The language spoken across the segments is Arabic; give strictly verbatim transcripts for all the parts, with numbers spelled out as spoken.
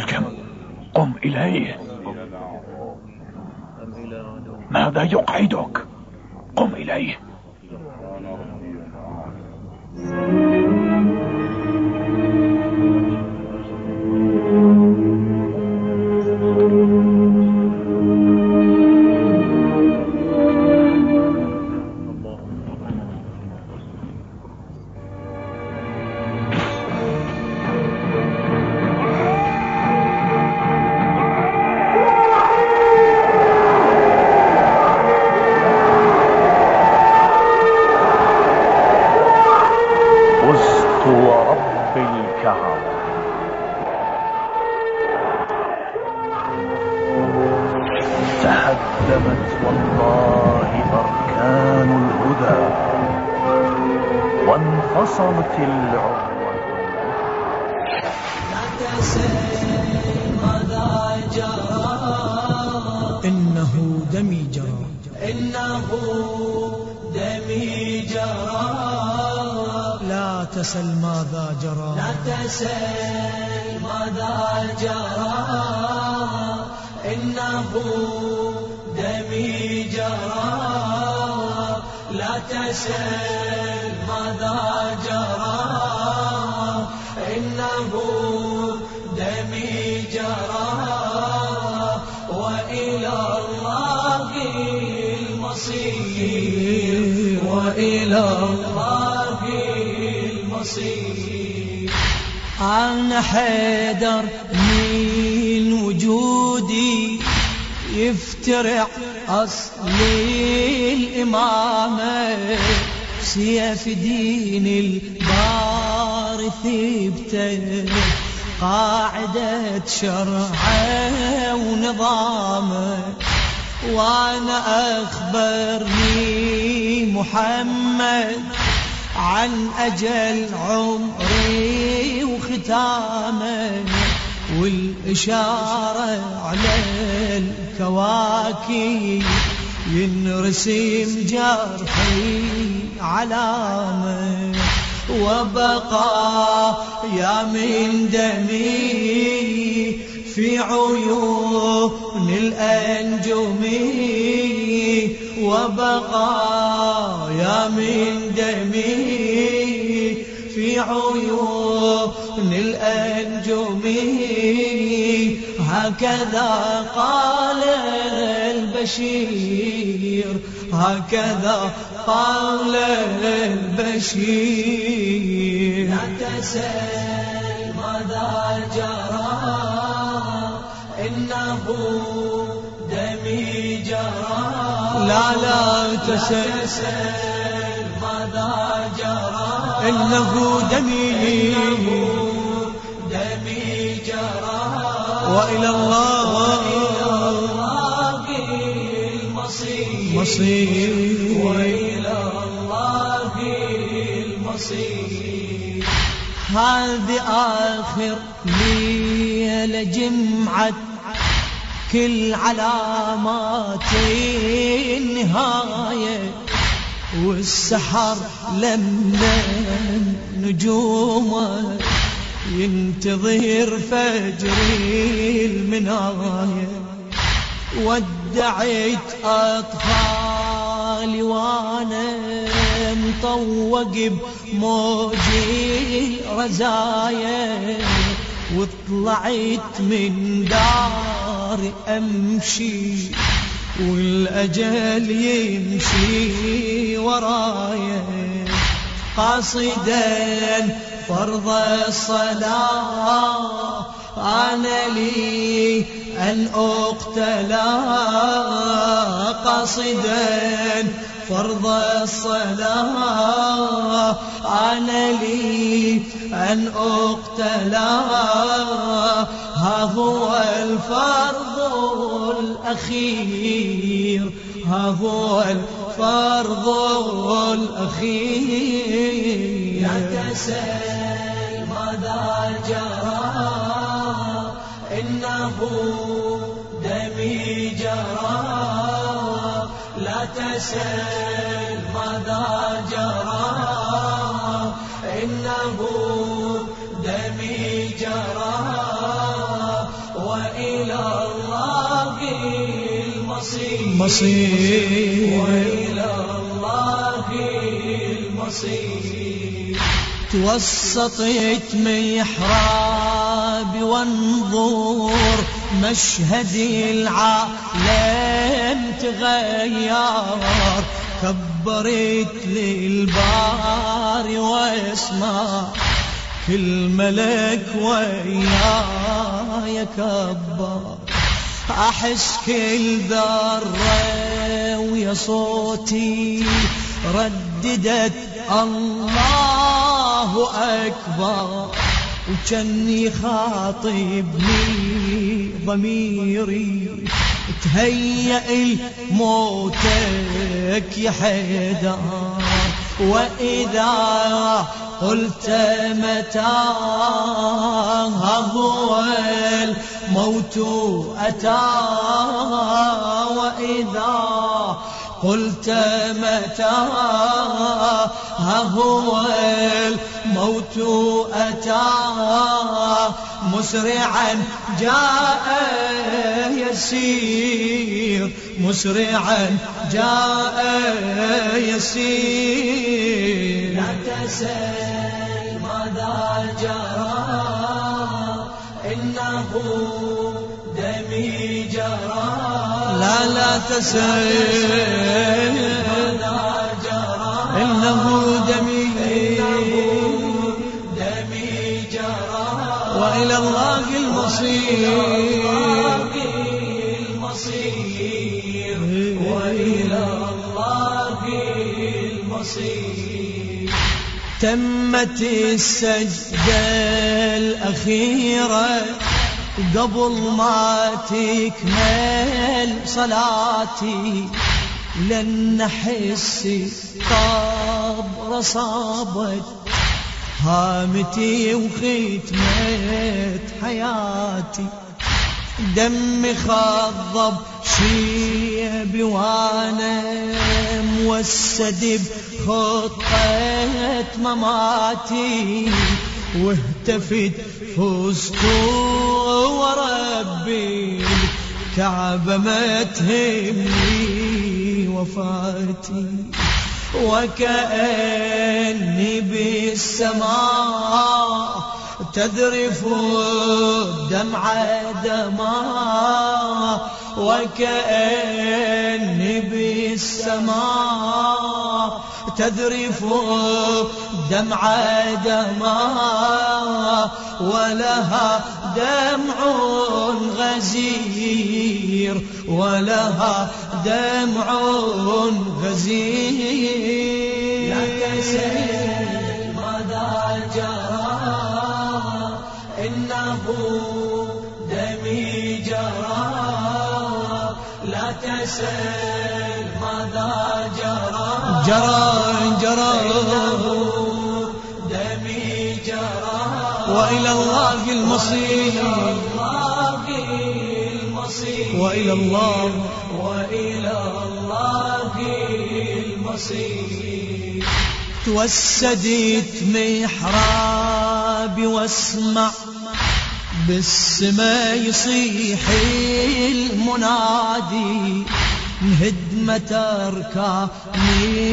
ملجم، قم إليه. ماذا يقعدك؟ قم إليه. تهدمت والله أركان الهدى، وانفصلت العروة. لا تسأل ماذا جرى، إنه دمي جرى، إنه دمي جرى. لا تسل ماذا جرى، لا تسأل ماذا جرى، إنه دمي جرى. لا تسأل ماذا جرى، إنه دمي جرى. وإلى الله المصير، وإلى الله المصير. أنا حيدر من وجودي يفترع أصل الإمامة، سيف دين البار ثبته، قاعدة شرعه ونظامه. وأنا أخبرني محمد عن أجل عمري وختامه، والإشارة على الكواكب ينرسم جرحي علامة. وبقى يا من دمي في عيون الأنجم، وبقى يا من دمي في عيون الأنجم. هكذا قال البشير، هكذا قال البشير. لا تسأل ماذا جرى، إنه دمي جرى. لا لا تسأل ماذا جرى، إنه دمي، إنه دمي جرى. وإلى الله المصير، وإلى الله المصير. هذه آخر ليلة جمعة كل علامات النهاية، والسحر لما نجومه ينتظر فجر المناية. ودعت أطفالي وانا مطوق بموجي رزايا، وطلعت من داري أمشي والأجل يمشي ورايا، قاصدا فرض الصلاة أنا لي أن أقتلى، قاصدا فرض الصلاة أنا لي أن أقتلى. ها هو الفرض الأخير، ها هو الفرض الأخير. لا تسأل ماذا جرى، إنه دمي جرى. لا تسأل ماذا جرى، إنه دمي جرى. مصير وإلى الله المصير. توسطت محراب وانظر مشهد العالم تغير، كبرت للبار واسمع كل ملك وياي كبر، أحس كل ذرة ويا صوتي رددت الله أكبر، وكني خاطبني ضميري تهيأ موتك يا حيدر، وإذا قلت متى هو الموت أتى، وإذا قلت متى هو الموت أتى، مسرعا جاء يسير، مسرعا جاء يسير. لا تسل ماذا جرى إنه دمي جرى، لا لا تسل ماذا جرى إنه دمي دمي جرى، وإلى الله المصير المصير وإلى الله المصير. تمت السجدة الأخيرة قبل ما تكمل صلاتي، لن حسي طاب صابت هامتي وختمت حياتي، دمي خضب شيبي وانا موسد بخطة مماتي، واهتفت فزت وربي الكعبة ما تهمني وفاتي، وكأني بالسماء تذرف الدمع دماء، وكأني بالسماء تذرف الدمع دماء، ولها دمع غزير، ولها دمع غزير. لا تسل ماذا جرى إنه دمي جرى، لا تسل ماذا جرى جرى جرى دمي جرى، وإلى الله المصير وإلى الله وإلى الله المصير. توسدت محرابي واسمع بالسما يصيح المنادي، انهدمت أركان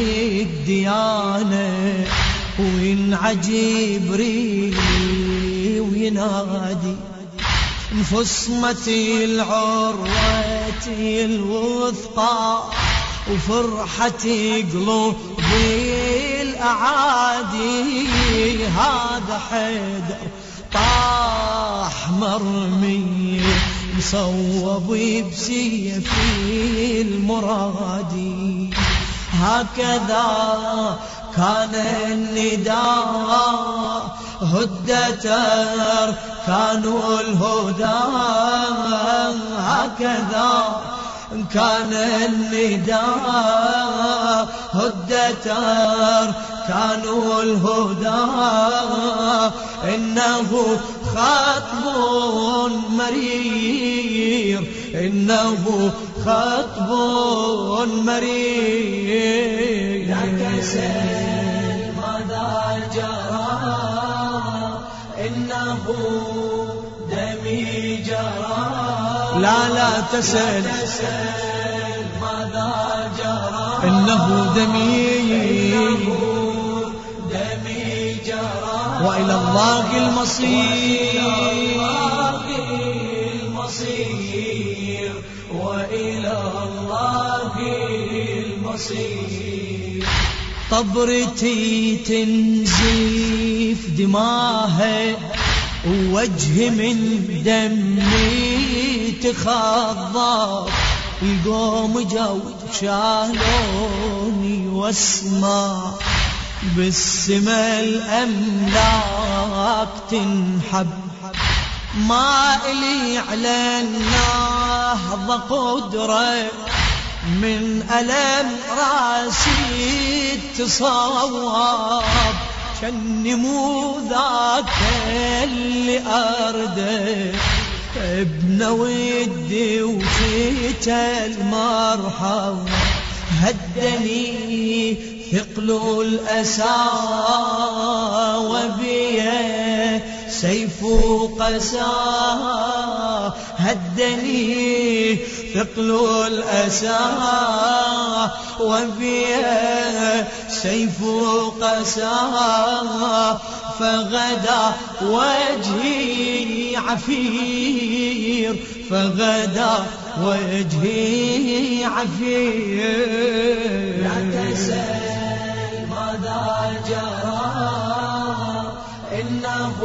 الديانة وينعجب ريلي وينادي، انفصمتي العروة الوثقى وفرحتي قلوبي الأعادي، هذا حيدر طاح مرمي مصوب بسيفي المرادي، هكذا كان النداء هدت أركان الهدى، هكذا كان النداء هدت أركان الهدى، إنه خطب مرير، إنه خطب مرير. لا تسل ماذا جرى إنه دمي جرى، لا لا تسل إنه دمي دمي جرى وإلى الله المصير المصير وإلى الله المصير. طبرتي تنزيف دماها ووجهي من دمي تخضب، القوم جو شالوني واسمع بالسما الأملاك تنحب، ما إلي على النهضة قدرة من ألم راسي تصوب، كان مو ذاك اللي أرده ابن ودي وفيت المرحب، هدني ثقل الأسى وبيه سيف قسى، هدني ثقل الأسى وبيه سيف قسى، فغدا وجهي عفير فغدا وجهي عفير. لا تسأل ماذا جرى إنه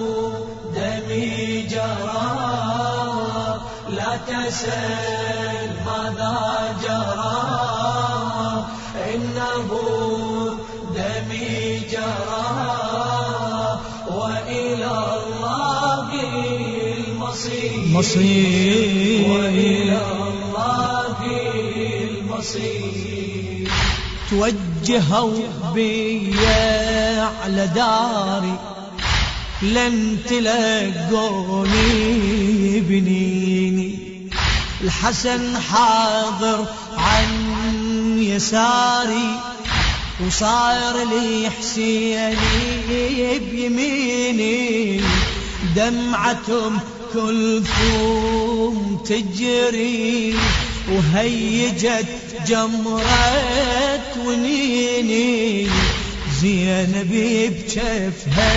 دمي جرى، لا تسأل ماذا جرى إنه دمي جرى، وإلى الله المصير مصير وإلى الله المصير. توجهوا بي على داري لن تلقوني بنيني، الحسن حاضر عن يساري وصار لي حسيني بيميني، دمعتهم كلثوم تجري وهيجت جمرة ونيني، زينب بجفها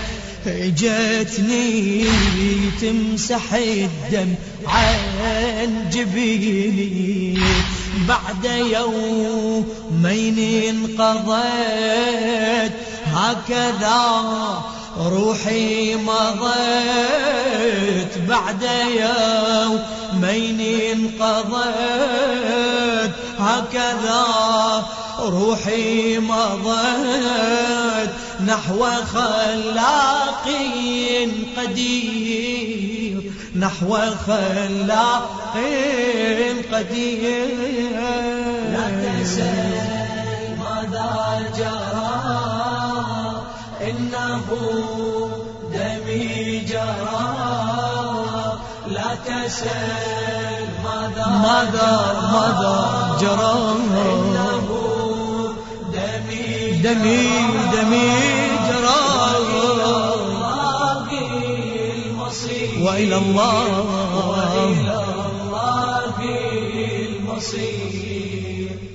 جتني تمسح الدم عن جبيني، بعد يومين انقضيت هكذا روحي مضيت، بعد يومين انقضيت هكذا روحي مضيت، نحو خلاق قدير نحو خلاق قدير. لا تسأل ماذا جرى إنه دمي جرى، لا تسأل ماذا ماذا ماذا جرى إنه دمي دمي دمي جرى، وإلى الله وإلى الله وإلى الله المصير.